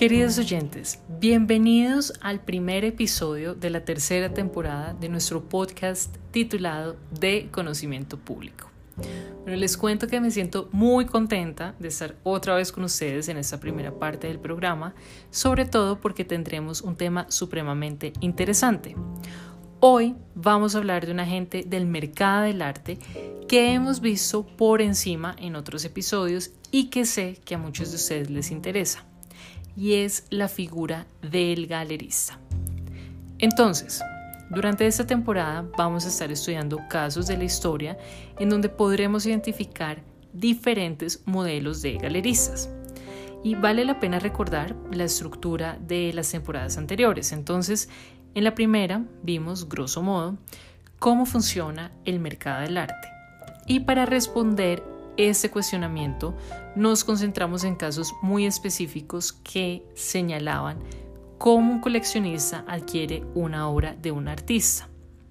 Queridos oyentes, bienvenidos al primer episodio de la tercera temporada de nuestro podcast titulado De Conocimiento Público. Bueno, les cuento que me siento muy contenta de estar otra vez con ustedes en esta primera parte del programa, sobre todo porque tendremos un tema supremamente interesante. Hoy vamos a hablar de un agente del mercado del arte que hemos visto por encima en otros episodios y que sé que a muchos de ustedes les interesa. Y es la figura del galerista. Entonces, durante esta temporada vamos a estar estudiando casos de la historia en donde podremos identificar diferentes modelos de galeristas. Y vale la pena recordar la estructura de las temporadas anteriores. Entonces, en la primera vimos, grosso modo, cómo funciona el mercado del arte. Y para responder este cuestionamiento, nos concentramos en casos muy específicos que señalaban cómo un coleccionista adquiere una obra de un artista.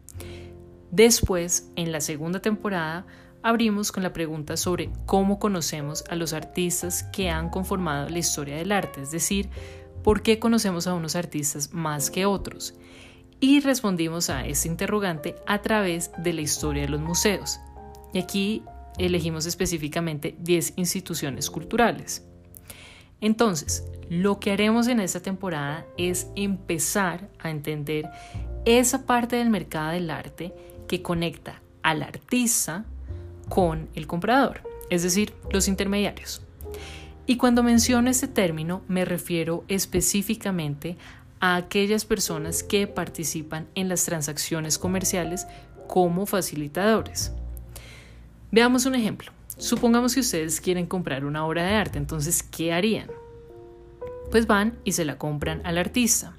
Después, en la segunda temporada, abrimos con la pregunta sobre cómo conocemos a los artistas que han conformado la historia del arte, es decir, por qué conocemos a unos artistas más que otros. Y respondimos a este interrogante a través de la historia de los museos. Y aquí elegimos específicamente 10 instituciones culturales. Entonces, lo que haremos en esta temporada es empezar a entender esa parte del mercado del arte que conecta al artista con el comprador, es decir, los intermediarios. Y cuando menciono este término, me refiero específicamente a aquellas personas que participan en las transacciones comerciales como facilitadores. Veamos un ejemplo. Supongamos que ustedes quieren comprar una obra de arte, entonces, ¿qué harían? Pues van y se la compran al artista.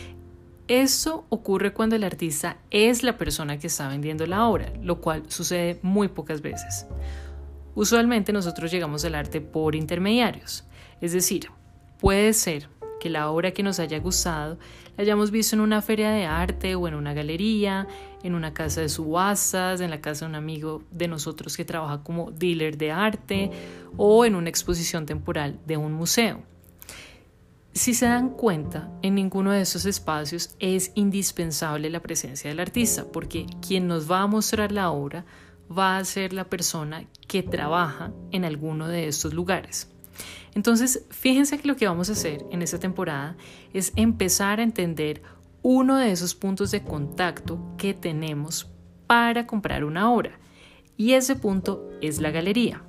Esto ocurre cuando el artista es la persona que está vendiendo la obra, lo cual sucede muy pocas veces. Usualmente nosotros llegamos al arte por intermediarios, es decir, puede ser que la obra que nos haya gustado la hayamos visto en una feria de arte o en una galería, en una casa de subastas, en la casa de un amigo de nosotros que trabaja como dealer de arte o en una exposición temporal de un museo. Si se dan cuenta, en ninguno de esos espacios es indispensable la presencia del artista, porque quien nos va a mostrar la obra va a ser la persona que trabaja en alguno de estos lugares. Entonces, fíjense que lo que vamos a hacer en esta temporada es empezar a entender uno de esos puntos de contacto que tenemos para comprar una obra, y ese punto es la galería.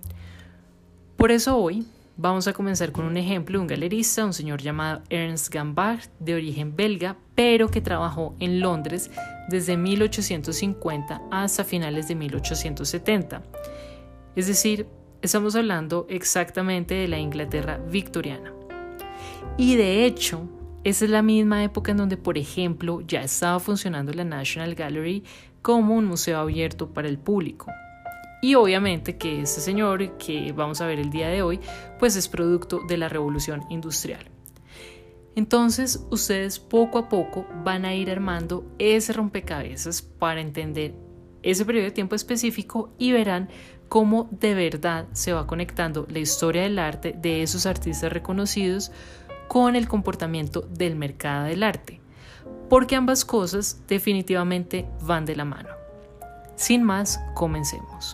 Por eso hoy vamos a comenzar con un ejemplo de un galerista, un señor llamado Ernst Gambart, de origen belga, pero que trabajó en Londres desde 1850 hasta finales de 1870. Es decir, estamos hablando exactamente de la Inglaterra victoriana. Y de hecho, esa es la misma época en donde, por ejemplo, ya estaba funcionando la National Gallery como un museo abierto para el público. Y obviamente que este señor que vamos a ver el día de hoy, pues es producto de la revolución industrial. Entonces, ustedes poco a poco van a ir armando ese rompecabezas para entender ese periodo de tiempo específico y verán cómo de verdad se va conectando la historia del arte de esos artistas reconocidos con el comportamiento del mercado del arte, porque ambas cosas definitivamente van de la mano. Sin más, comencemos.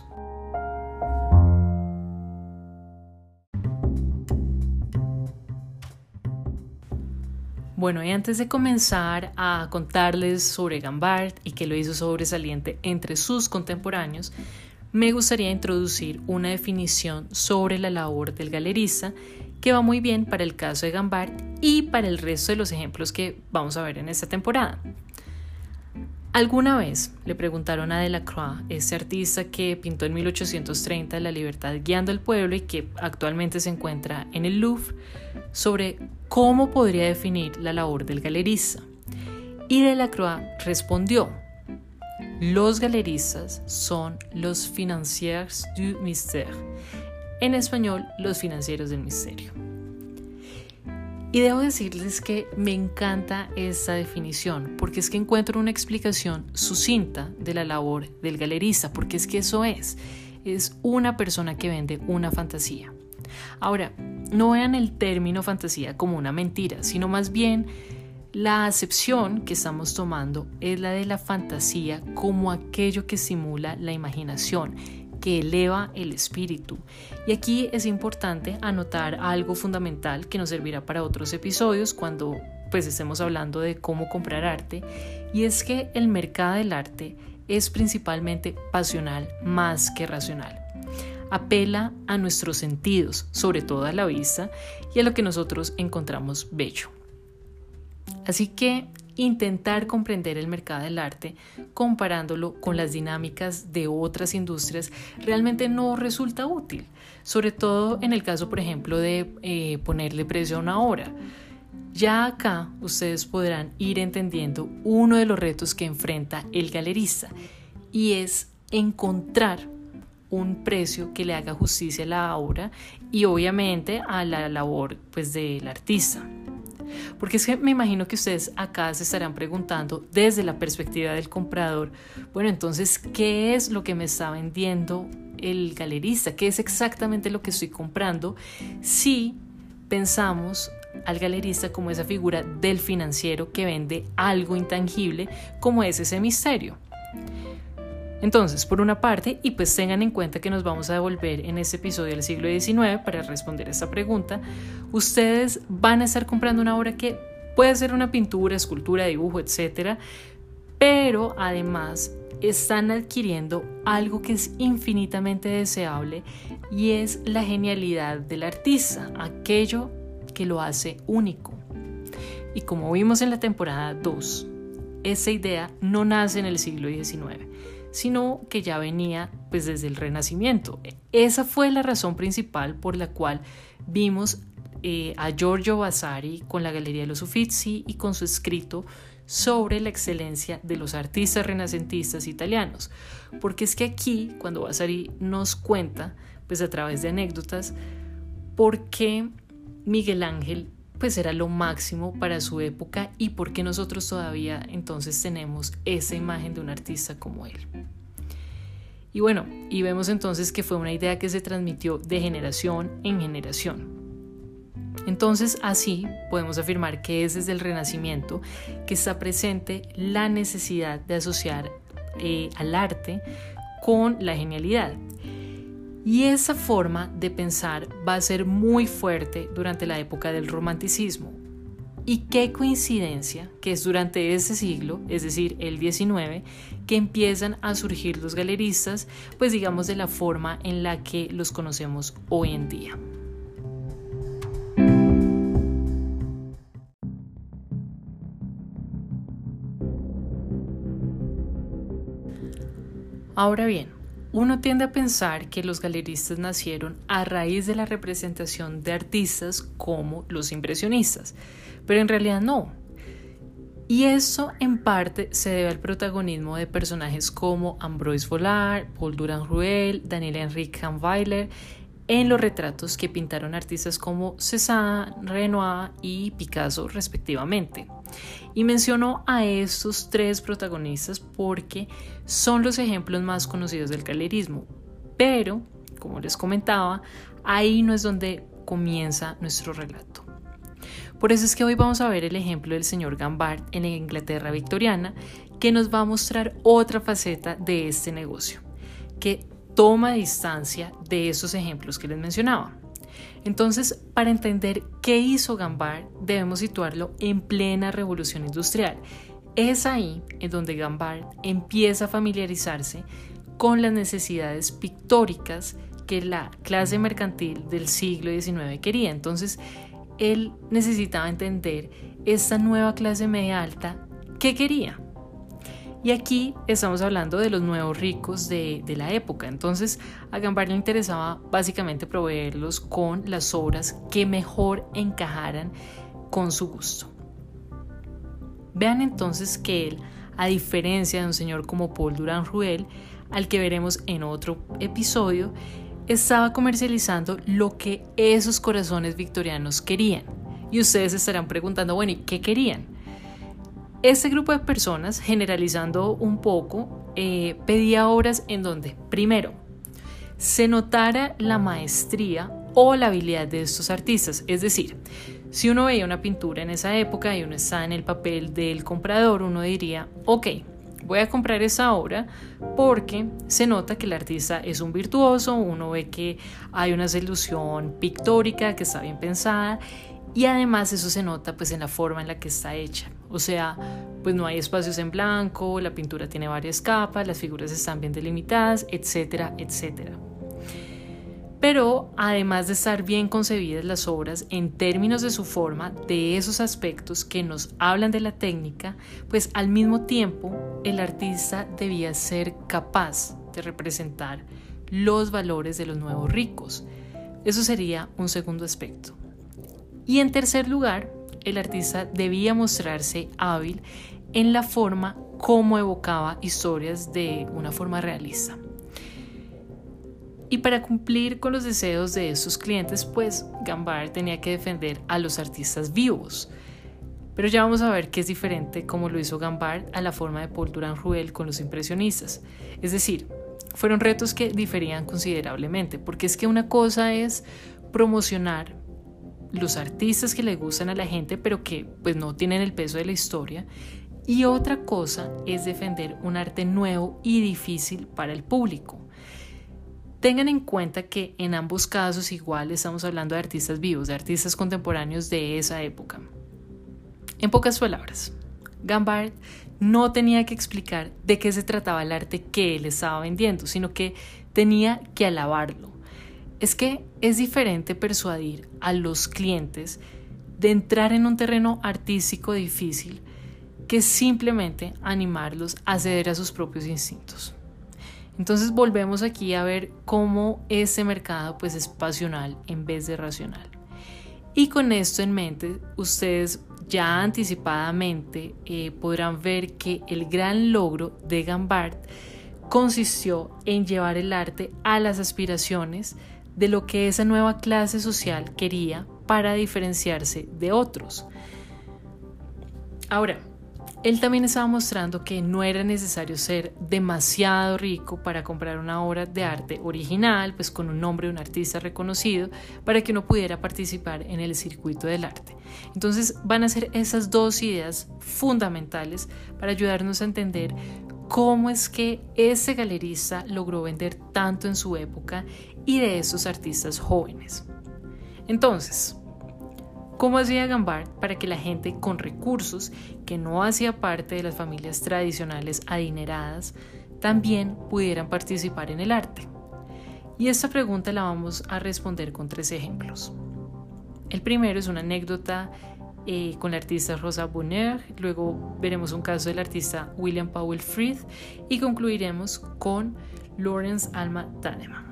Bueno, y antes de comenzar a contarles sobre Gambart y que lo hizo sobresaliente entre sus contemporáneos, me gustaría introducir una definición sobre la labor del galerista que va muy bien para el caso de Gambart y para el resto de los ejemplos que vamos a ver en esta temporada. Alguna vez le preguntaron a Delacroix, este artista que pintó en 1830 La libertad guiando al pueblo y que actualmente se encuentra en el Louvre, sobre cómo podría definir la labor del galerista. Y Delacroix respondió: los galeristas son los financiers du mystère, en español, los financieros del misterio. Y debo decirles que me encanta esta definición, porque es que encuentro una explicación sucinta de la labor del galerista, porque es que eso es una persona que vende una fantasía. Ahora, no vean el término fantasía como una mentira, sino más bien la acepción que estamos tomando es la de la fantasía como aquello que simula la imaginación, que eleva el espíritu. Y aquí es importante anotar algo fundamental que nos servirá para otros episodios cuando estemos hablando de cómo comprar arte, y es que el mercado del arte es principalmente pasional más que racional. Apela a nuestros sentidos, sobre todo a la vista y a lo que nosotros encontramos bello. Así que intentar comprender el mercado del arte comparándolo con las dinámicas de otras industrias realmente no resulta útil, sobre todo en el caso, por ejemplo, de ponerle precio a una obra. Ya acá ustedes podrán ir entendiendo uno de los retos que enfrenta el galerista, y es encontrar un precio que le haga justicia a la obra y obviamente a la labor del artista. Porque es que me imagino que ustedes acá se estarán preguntando desde la perspectiva del comprador, bueno, entonces, ¿qué es lo que me está vendiendo el galerista? ¿Qué es exactamente lo que estoy comprando? Si pensamos al galerista como esa figura del financiero que vende algo intangible, como es ese misterio. Entonces, por una parte, y tengan en cuenta que nos vamos a devolver en este episodio del siglo XIX para responder esta pregunta, ustedes van a estar comprando una obra que puede ser una pintura, escultura, dibujo, etc., pero además están adquiriendo algo que es infinitamente deseable, y es la genialidad del artista, aquello que lo hace único. Y como vimos en la temporada 2, esa idea no nace en el siglo XIX, sino que ya venía desde el Renacimiento. Esa fue la razón principal por la cual vimos a Giorgio Vasari con la Galería de los Uffizi y con su escrito sobre la excelencia de los artistas renacentistas italianos. Porque es que aquí, cuando Vasari nos cuenta, a través de anécdotas, por qué Miguel Ángel era lo máximo para su época y por qué nosotros todavía entonces tenemos esa imagen de un artista como él. Y vemos entonces que fue una idea que se transmitió de generación en generación. Entonces, así podemos afirmar que es desde el Renacimiento que está presente la necesidad de asociar al arte con la genialidad. Y esa forma de pensar va a ser muy fuerte durante la época del romanticismo. Y qué coincidencia que es durante ese siglo, es decir, el XIX, que empiezan a surgir los galeristas, digamos de la forma en la que los conocemos hoy en día. Ahora bien, uno tiende a pensar que los galeristas nacieron a raíz de la representación de artistas como los impresionistas, pero en realidad no. Y eso en parte se debe al protagonismo de personajes como Ambroise Vollard, Paul Durand-Ruel, Daniel-Henri Kahnweiler en los retratos que pintaron artistas como Cézanne, Renoir y Picasso respectivamente. Y menciono a estos tres protagonistas porque son los ejemplos más conocidos del galerismo, pero, como les comentaba, ahí no es donde comienza nuestro relato. Por eso es que hoy vamos a ver el ejemplo del señor Gambart en la Inglaterra victoriana, que nos va a mostrar otra faceta de este negocio, que toma distancia de esos ejemplos que les mencionaba. Entonces, para entender qué hizo Gambart, debemos situarlo en plena revolución industrial. Es ahí en donde Gambart empieza a familiarizarse con las necesidades pictóricas que la clase mercantil del siglo XIX quería. Entonces, él necesitaba entender esta nueva clase media alta que quería. Y aquí estamos hablando de los nuevos ricos de la época. Entonces, a Gambart le interesaba básicamente proveerlos con las obras que mejor encajaran con su gusto. Vean entonces que él, a diferencia de un señor como Paul Durand-Ruel, al que veremos en otro episodio, estaba comercializando lo que esos corazones victorianos querían. Y ustedes estarán preguntando, bueno, ¿y qué querían? Este grupo de personas, generalizando un poco, pedía obras en donde, primero, se notara la maestría o la habilidad de estos artistas. Es decir, si uno veía una pintura en esa época y uno está en el papel del comprador, uno diría, ok, voy a comprar esa obra porque se nota que el artista es un virtuoso, uno ve que hay una solución pictórica que está bien pensada y además eso se nota pues en la forma en la que está hecha. O sea, pues no hay espacios en blanco, la pintura tiene varias capas, las figuras están bien delimitadas, etcétera, etcétera. Pero además de estar bien concebidas las obras en términos de su forma, de esos aspectos que nos hablan de la técnica, pues al mismo tiempo el artista debía ser capaz de representar los valores de los nuevos ricos. Eso sería un segundo aspecto. Y en tercer lugar, el artista debía mostrarse hábil en la forma como evocaba historias de una forma realista. Y para cumplir con los deseos de estos clientes, pues Gambart tenía que defender a los artistas vivos. Pero ya vamos a ver que es diferente como lo hizo Gambart a la forma de Paul Durand-Ruel con los impresionistas. Es decir, fueron retos que diferían considerablemente, porque es que una cosa es promocionar los artistas que le gustan a la gente, pero que pues no tienen el peso de la historia, y otra cosa es defender un arte nuevo y difícil para el público. Tengan en cuenta que en ambos casos igual estamos hablando de artistas vivos, de artistas contemporáneos de esa época. En pocas palabras, Gambart no tenía que explicar de qué se trataba el arte que él estaba vendiendo, sino que tenía que alabarlo. Es que es diferente persuadir a los clientes de entrar en un terreno artístico difícil que simplemente animarlos a ceder a sus propios instintos. Entonces volvemos aquí a ver cómo ese mercado pues es pasional en vez de racional. Y con esto en mente, ustedes ya anticipadamente podrán ver que el gran logro de Gambart consistió en llevar el arte a las aspiraciones de lo que esa nueva clase social quería para diferenciarse de otros. Ahora, él también estaba mostrando que no era necesario ser demasiado rico para comprar una obra de arte original, pues con un nombre de un artista reconocido, para que uno pudiera participar en el circuito del arte. Entonces van a ser esas dos ideas fundamentales para ayudarnos a entender cómo es que ese galerista logró vender tanto en su época y de esos artistas jóvenes. Entonces, ¿cómo hacía Gambart para que la gente con recursos, que no hacía parte de las familias tradicionales adineradas, también pudieran participar en el arte? Y esta pregunta la vamos a responder con 3 ejemplos. El primero es una anécdota con la artista Rosa Bonheur, luego veremos un caso del artista William Powell Freeth y concluiremos con Lawrence Alma Tadema.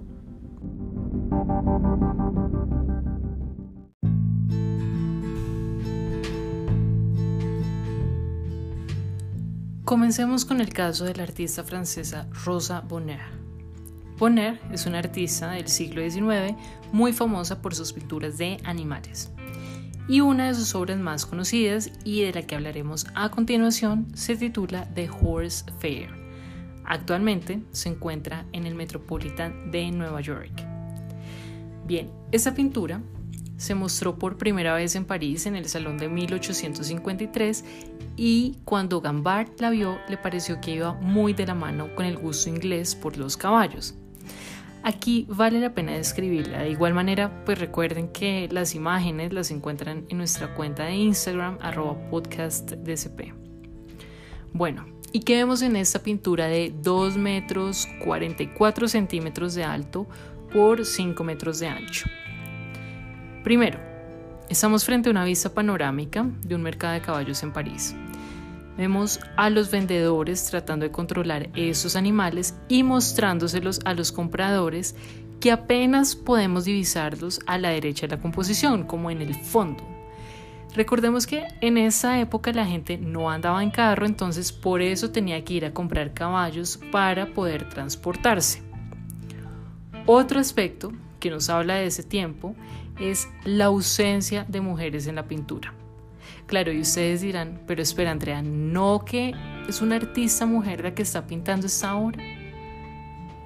Comencemos con el caso de la artista francesa Rosa Bonheur. Bonheur es una artista del siglo XIX muy famosa por sus pinturas de animales. Y una de sus obras más conocidas y de la que hablaremos a continuación se titula The Horse Fair. Actualmente se encuentra en el Metropolitan de Nueva York. Bien, esta pintura se mostró por primera vez en París en el Salón de 1853 y cuando Gambart la vio le pareció que iba muy de la mano con el gusto inglés por los caballos. Aquí vale la pena describirla. De igual manera, pues recuerden que las imágenes las encuentran en nuestra cuenta de Instagram @podcastdsp. Bueno, ¿y qué vemos en esta pintura de 2 metros 44 centímetros de alto por 5 metros de ancho? Primero, estamos frente a una vista panorámica de un mercado de caballos en París. Vemos a los vendedores tratando de controlar esos animales y mostrándoselos a los compradores que apenas podemos divisarlos a la derecha de la composición, como en el fondo. Recordemos que en esa época la gente no andaba en carro, entonces por eso tenía que ir a comprar caballos para poder transportarse. Otro aspecto que nos habla de ese tiempo es la ausencia de mujeres en la pintura. Claro, y ustedes dirán, pero espera Andrea, ¿no que es una artista mujer la que está pintando esta obra?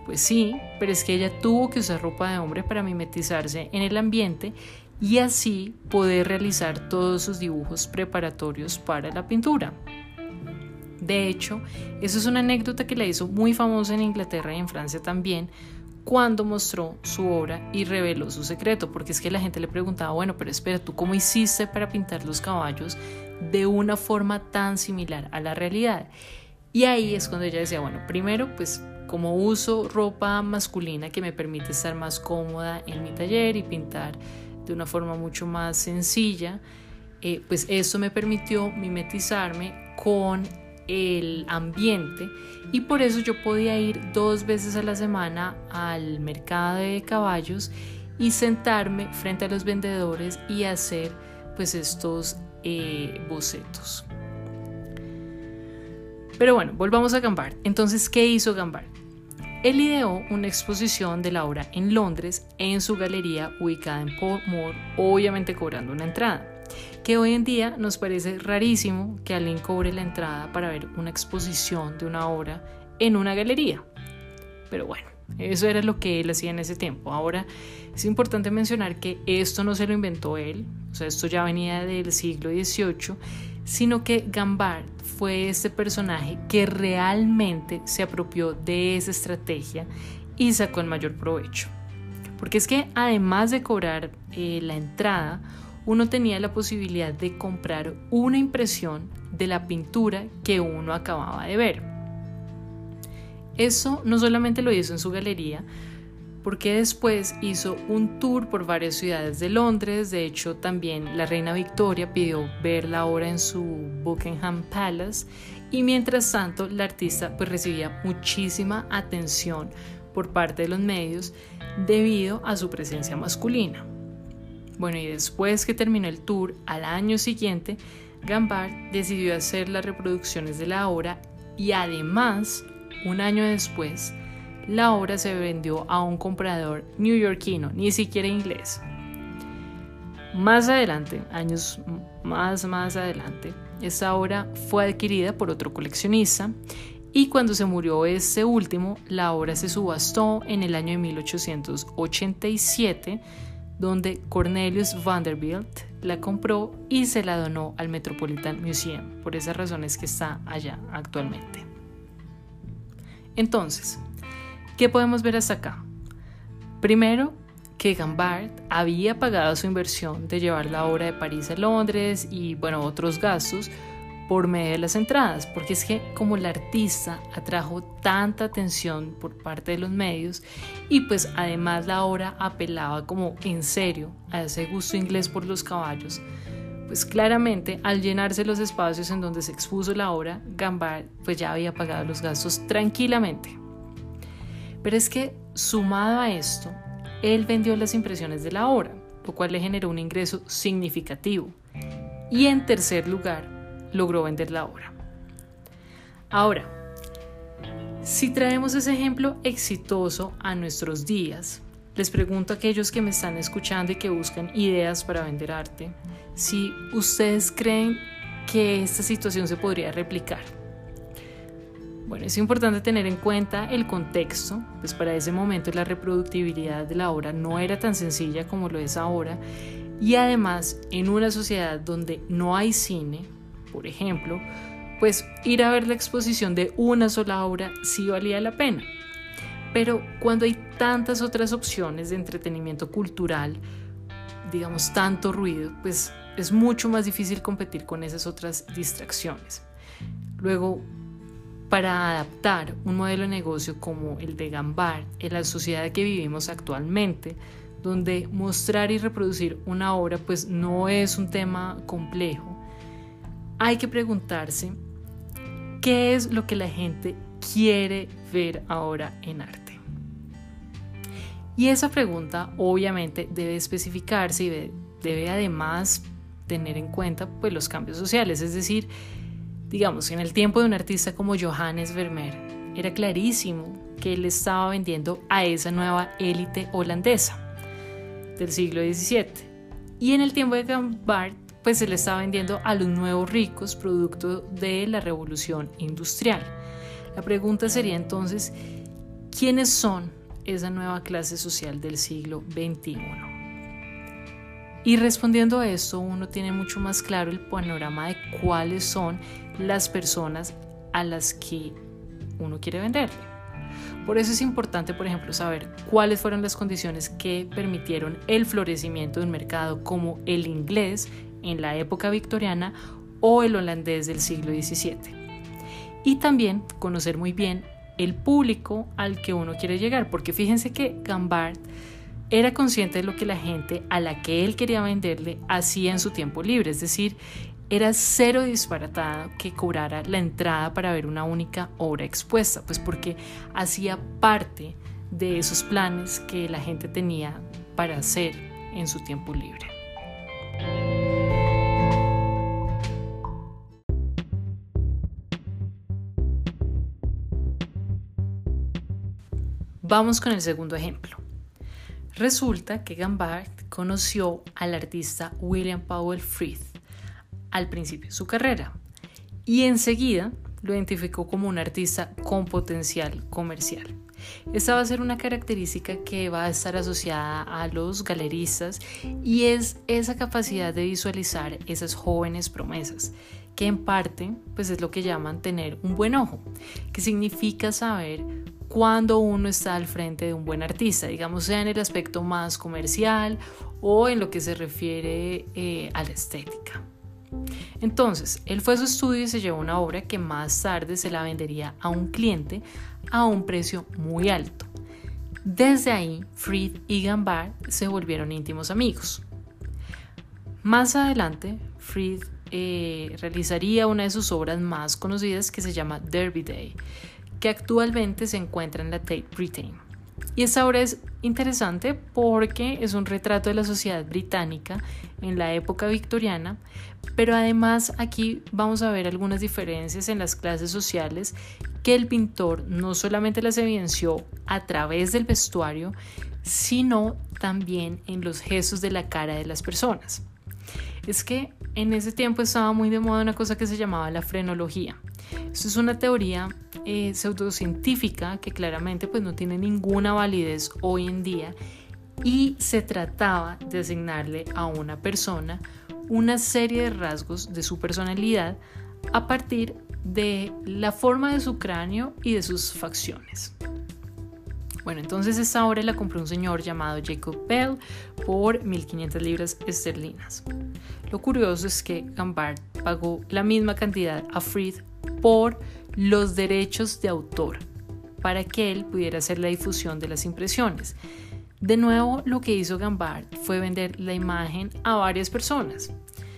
Pues sí, pero es que ella tuvo que usar ropa de hombre para mimetizarse en el ambiente y así poder realizar todos sus dibujos preparatorios para la pintura. De hecho, eso es una anécdota que la hizo muy famosa en Inglaterra y en Francia también, cuando mostró su obra y reveló su secreto, porque es que la gente le preguntaba, bueno, pero espera, ¿tú cómo hiciste para pintar los caballos de una forma tan similar a la realidad? Y ahí es cuando ella decía, bueno, primero, pues como uso ropa masculina que me permite estar más cómoda en mi taller y pintar de una forma mucho más sencilla, pues eso me permitió mimetizarme con el ambiente y por eso yo podía ir 2 veces a la semana al mercado de caballos y sentarme frente a los vendedores y hacer pues estos bocetos. Pero bueno, volvamos a Gambart. Entonces, ¿qué hizo Gambart? Él ideó una exposición de la obra en Londres en su galería ubicada en Portmore, obviamente cobrando una entrada, que hoy en día nos parece rarísimo que alguien cobre la entrada para ver una exposición de una obra en una galería. Pero bueno, eso era lo que él hacía en ese tiempo. Ahora es importante mencionar que esto no se lo inventó él, o sea, esto ya venía del siglo XVIII, sino que Gambart fue este personaje que realmente se apropió de esa estrategia y sacó el mayor provecho. Porque es que además de cobrar la entrada, uno tenía la posibilidad de comprar una impresión de la pintura que uno acababa de ver. Eso no solamente lo hizo en su galería, porque después hizo un tour por varias ciudades de Londres. De hecho, también la reina Victoria pidió ver la obra en su Buckingham Palace, y mientras tanto la artista pues recibía muchísima atención por parte de los medios debido a su presencia masculina. Bueno, y después que terminó el tour, al año siguiente, Gambart decidió hacer las reproducciones de la obra y además, un año después, la obra se vendió a un comprador neoyorquino, ni siquiera inglés. Más adelante, años más adelante, esta obra fue adquirida por otro coleccionista y cuando se murió este último, la obra se subastó en el año de 1887, donde Cornelius Vanderbilt la compró y se la donó al Metropolitan Museum. Por esas razones que está allá actualmente. Entonces, ¿qué podemos ver hasta acá? Primero, que Gambart había pagado su inversión de llevar la obra de París a Londres y, bueno, otros gastos por medio de las entradas, porque es que como la artista atrajo tanta atención por parte de los medios y pues además la obra apelaba como en serio a ese gusto inglés por los caballos, pues claramente al llenarse los espacios en donde se expuso la obra, Gambart pues ya había pagado los gastos tranquilamente. Pero es que sumado a esto, él vendió las impresiones de la obra, lo cual le generó un ingreso significativo. Y en tercer lugar, logró vender la obra. Ahora, si traemos ese ejemplo exitoso a nuestros días, les pregunto a aquellos que me están escuchando y que buscan ideas para vender arte, si ustedes creen que esta situación se podría replicar. Bueno, es importante tener en cuenta el contexto, pues para ese momento la reproductibilidad de la obra no era tan sencilla como lo es ahora, y además en una sociedad donde no hay cine, por ejemplo, pues ir a ver la exposición de una sola obra sí valía la pena. Pero cuando hay tantas otras opciones de entretenimiento cultural, digamos tanto ruido, pues es mucho más difícil competir con esas otras distracciones. Luego, para adaptar un modelo de negocio como el de Gambart en la sociedad que vivimos actualmente, donde mostrar y reproducir una obra pues no es un tema complejo, hay que preguntarse qué es lo que la gente quiere ver ahora en arte. Y esa pregunta obviamente debe especificarse y debe además tener en cuenta pues, los cambios sociales. Es decir, digamos, en el tiempo de un artista como Johannes Vermeer, era clarísimo que él estaba vendiendo a esa nueva élite holandesa del siglo XVII. Y en el tiempo de Gambart, pues se le estaba vendiendo a los nuevos ricos producto de la revolución industrial. La pregunta sería entonces, ¿Quiénes son esa nueva clase social del siglo XXI? Y respondiendo a esto, uno tiene mucho más claro el panorama de cuáles son las personas a las que uno quiere venderle. Por eso es importante, por ejemplo, saber cuáles fueron las condiciones que permitieron el florecimiento de un mercado como el inglés en la época victoriana o el holandés del siglo XVII. Y también conocer muy bien el público al que uno quiere llegar, porque fíjense que Gambart era consciente de lo que la gente a la que él quería venderle hacía en su tiempo libre, es decir, era cero disparatado que cobrara la entrada para ver una única obra expuesta, pues porque hacía parte de esos planes que la gente tenía para hacer en su tiempo libre. Vamos con el segundo ejemplo. Resulta que Gambart conoció al artista William Powell Frith al principio de su carrera y enseguida lo identificó como un artista con potencial comercial. Esta va a ser una característica que va a estar asociada a los galeristas y es esa capacidad de visualizar esas jóvenes promesas, que en parte pues es lo que llaman tener un buen ojo, que significa saber cuando uno está al frente de un buen artista, digamos sea en el aspecto más comercial o en lo que se refiere a la estética. Entonces, él fue a su estudio y se llevó una obra que más tarde se la vendería a un cliente a un precio muy alto. Desde ahí, Frith y Gambart se volvieron íntimos amigos. Más adelante, Frith realizaría una de sus obras más conocidas que se llama Derby Day, que actualmente se encuentra en la Tate Britain. Y esta obra es interesante porque es un retrato de la sociedad británica en la época victoriana, pero además aquí vamos a ver algunas diferencias en las clases sociales que el pintor no solamente las evidenció a través del vestuario, sino también en los gestos de la cara de las personas. Es que en ese tiempo estaba muy de moda una cosa que se llamaba la frenología. Esto es una teoría pseudocientífica que claramente pues, no tiene ninguna validez hoy en día y se trataba de asignarle a una persona una serie de rasgos de su personalidad a partir de la forma de su cráneo y de sus facciones. Bueno, entonces esta obra la compró un señor llamado Jacob Bell por 1.500 libras esterlinas. Lo curioso es que Gambart pagó la misma cantidad a Frith por los derechos de autor para que él pudiera hacer la difusión de las impresiones. De nuevo, lo que hizo Gambart fue vender la imagen a varias personas.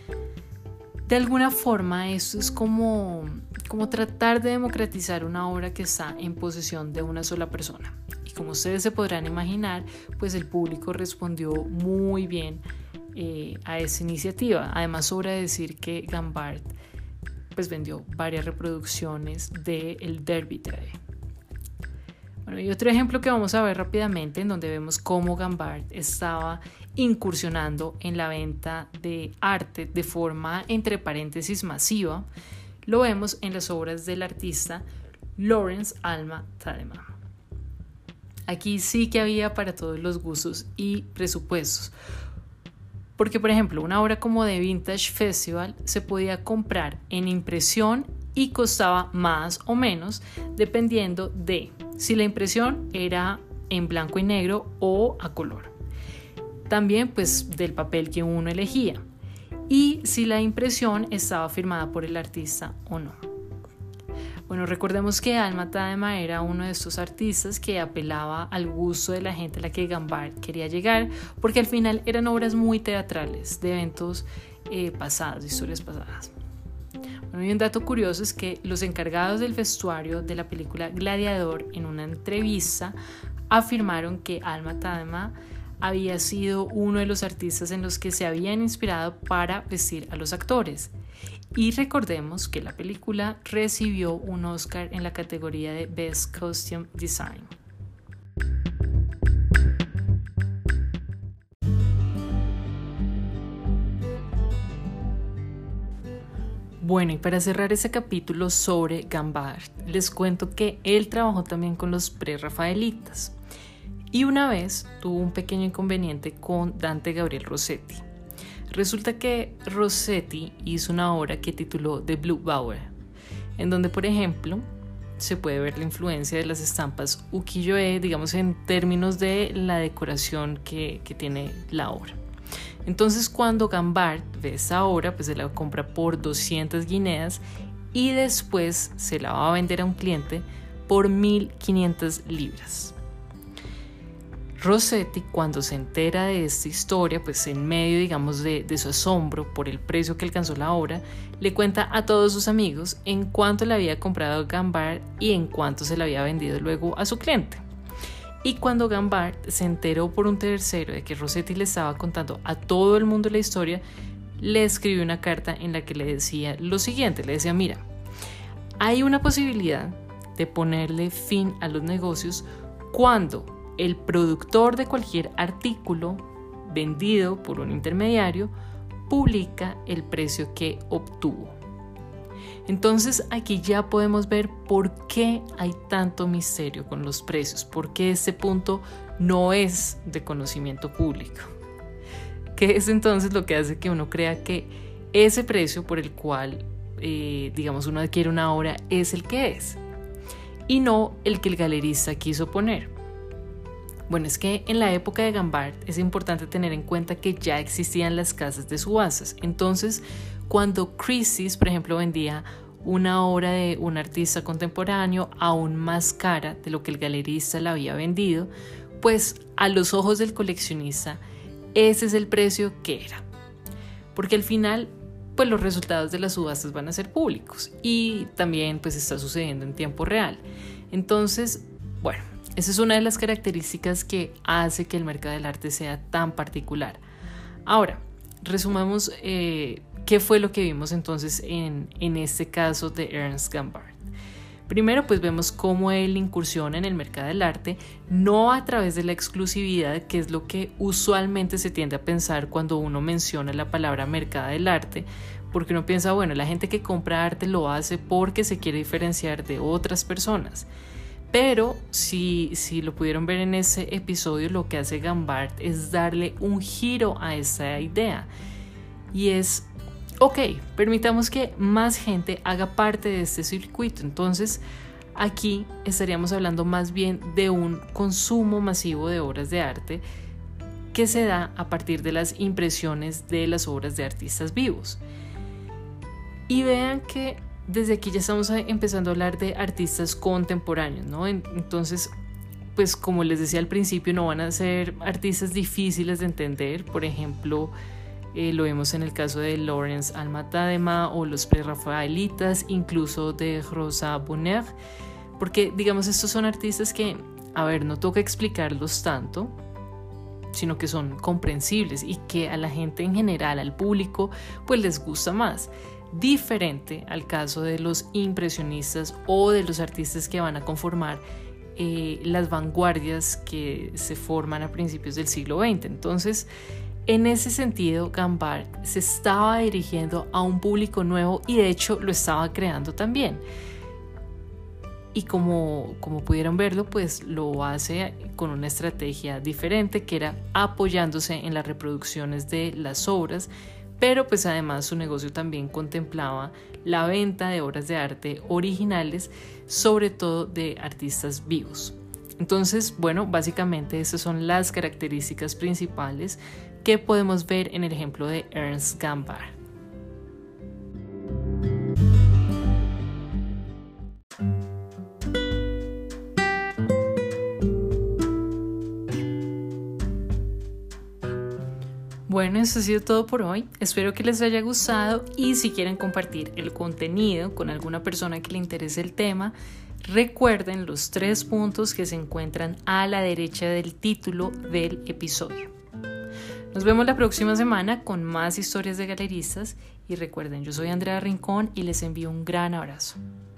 De alguna forma, esto es como tratar de democratizar una obra que está en posesión de una sola persona. Y como ustedes se podrán imaginar, pues el público respondió muy bien a esa iniciativa. Además, sobra decir que Gambart pues vendió varias reproducciones del Derby Day. Bueno, y otro ejemplo que vamos a ver rápidamente, en donde vemos cómo Gambart estaba incursionando en la venta de arte de forma, entre paréntesis, masiva, lo vemos en las obras del artista Lawrence Alma Tadema. Aquí sí que había para todos los gustos y presupuestos. Porque, por ejemplo, una obra como The Vintage Festival se podía comprar en impresión y costaba más o menos dependiendo de si la impresión era en blanco y negro o a color. También pues del papel que uno elegía y si la impresión estaba firmada por el artista o no. Bueno, recordemos que Alma Tadema era uno de estos artistas que apelaba al gusto de la gente a la que Gambart quería llegar, porque al final eran obras muy teatrales, de eventos pasados, de historias pasadas. Bueno, y un dato curioso es que los encargados del vestuario de la película Gladiador, en una entrevista, afirmaron que Alma Tadema había sido uno de los artistas en los que se habían inspirado para vestir a los actores. Y recordemos que la película recibió un Oscar en la categoría de Best Costume Design. Bueno, y para cerrar ese capítulo sobre Gambart, les cuento que él trabajó también con los prerrafaelitas y una vez tuvo un pequeño inconveniente con Dante Gabriel Rossetti. Resulta que Rossetti hizo una obra que tituló The Blue Bower, en donde, por ejemplo, se puede ver la influencia de las estampas ukiyo-e, digamos, en términos de la decoración que tiene la obra. Entonces, cuando Gambart ve esa obra, pues se la compra por 200 guineas y después se la va a vender a un cliente por 1.500 libras. Rossetti, cuando se entera de esta historia, pues en medio, digamos, de su asombro por el precio que alcanzó la obra, le cuenta a todos sus amigos en cuánto le había comprado Gambart y en cuánto se la había vendido luego a su cliente. Y cuando Gambart se enteró por un tercero de que Rossetti le estaba contando a todo el mundo la historia, le escribió una carta en la que le decía lo siguiente, le decía: mira, hay una posibilidad de ponerle fin a los negocios cuando el productor de cualquier artículo vendido por un intermediario publica el precio que obtuvo. Entonces aquí ya podemos ver por qué hay tanto misterio con los precios, por qué este punto no es de conocimiento público. ¿Qué es entonces lo que hace que uno crea que ese precio por el cual, digamos, uno adquiere una obra es el que es y no el que el galerista quiso poner? Bueno, es que en la época de Gambart es importante tener en cuenta que ya existían las casas de subastas. Entonces, cuando Christie's, por ejemplo, vendía una obra de un artista contemporáneo aún más cara de lo que el galerista la había vendido, pues a los ojos del coleccionista ese es el precio que era. Porque al final, pues los resultados de las subastas van a ser públicos y también pues está sucediendo en tiempo real. Entonces, bueno, esa es una de las características que hace que el mercado del arte sea tan particular. Ahora, resumamos qué fue lo que vimos entonces en este caso de Ernst Gambart. Primero, pues vemos cómo él incursiona en el mercado del arte, no a través de la exclusividad, que es lo que usualmente se tiende a pensar cuando uno menciona la palabra mercado del arte, porque uno piensa, bueno, la gente que compra arte lo hace porque se quiere diferenciar de otras personas. Pero si lo pudieron ver en ese episodio, lo que hace Gambart es darle un giro a esa idea. Y es, ok, permitamos que más gente haga parte de este circuito. Entonces, aquí estaríamos hablando más bien de un consumo masivo de obras de arte que se da a partir de las impresiones de las obras de artistas vivos. Y vean que desde aquí ya estamos empezando a hablar de artistas contemporáneos, ¿no? Entonces, pues como les decía al principio, no van a ser artistas difíciles de entender. Por ejemplo, lo vemos en el caso de Lawrence Alma-Tadema o los prerrafaelitas, incluso de Rosa Bonheur, porque digamos estos son artistas que, a ver, no toca explicarlos tanto, sino que son comprensibles y que a la gente en general, al público, pues les gusta más. Diferente al caso de los impresionistas o de los artistas que van a conformar las vanguardias que se forman a principios del siglo XX. Entonces, en ese sentido, Gambart se estaba dirigiendo a un público nuevo y de hecho lo estaba creando también. Y como pudieron verlo, pues lo hace con una estrategia diferente, que era apoyándose en las reproducciones de las obras, pero pues además su negocio también contemplaba la venta de obras de arte originales, sobre todo de artistas vivos. Entonces, bueno, básicamente esas son las características principales que podemos ver en el ejemplo de Ernst Gambart. Bueno, eso ha sido todo por hoy. Espero que les haya gustado y si quieren compartir el contenido con alguna persona que le interese el tema, recuerden los 3 puntos que se encuentran a la derecha del título del episodio. Nos vemos la próxima semana con más historias de galeristas y recuerden, yo soy Andrea Rincón y les envío un gran abrazo.